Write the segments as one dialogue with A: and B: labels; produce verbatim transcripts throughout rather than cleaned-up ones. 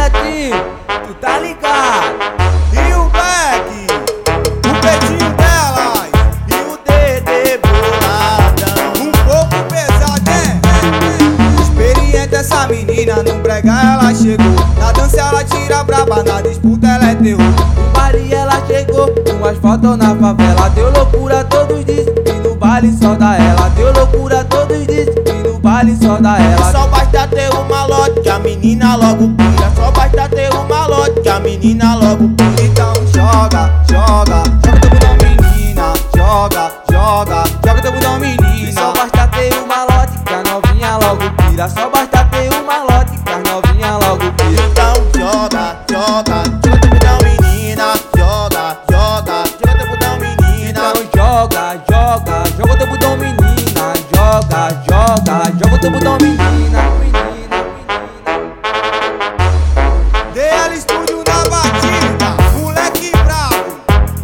A: Netinho, tu tá ligado?
B: E o Beck, o peitinho delas e o Dedê boladão. Um pouco pesado, né? Experiente essa menina, no brega ela chegou. Na dança ela tira braba, na disputa ela é terror.
A: No baile ela chegou, com as fotos na favela. Deu loucura, todos dizem que no baile só dá ela. Deu loucura, todos dizem que no baile só dá ela.
B: Só basta ter um malote que a menina logo pira. Só basta ter um malote que a menina logo pira. Então joga, joga, joga teu budão menina. Joga, joga, joga teu budão menina.
A: Só basta ter um malote que a novinha logo pira. Só basta ter um malote que a novinha logo pira.
B: Então joga, joga, joga teu budão menina. Joga, joga, joga teu budão menina.
A: Então joga, joga, joga teu budão menina. Joga, joga, joga teu budão menina. Menina,
B: D L Studio na batida, moleque bravo.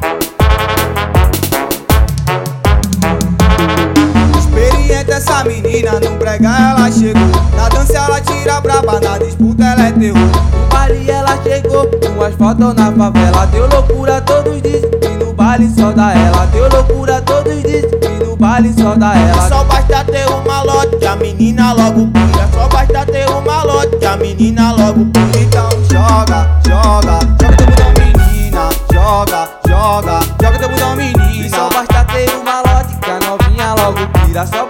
B: Experiente essa menina, no brega ela chegou. Na dança ela tira braba, na disputa ela é terror.
A: no baile ela chegou, com as fotos na favela. Deu loucura, todos dizem que no baile só dá ela. Deu loucura, todos dizem que no baile só dá ela.
B: Só basta ter um malote que a menina logo pira. Só basta ter um malote que a menina logo pira. Então joga, joga, joga teu budão menina. Joga, joga, joga teu budão menina.
A: Só basta ter um malote que a novinha logo pira. Só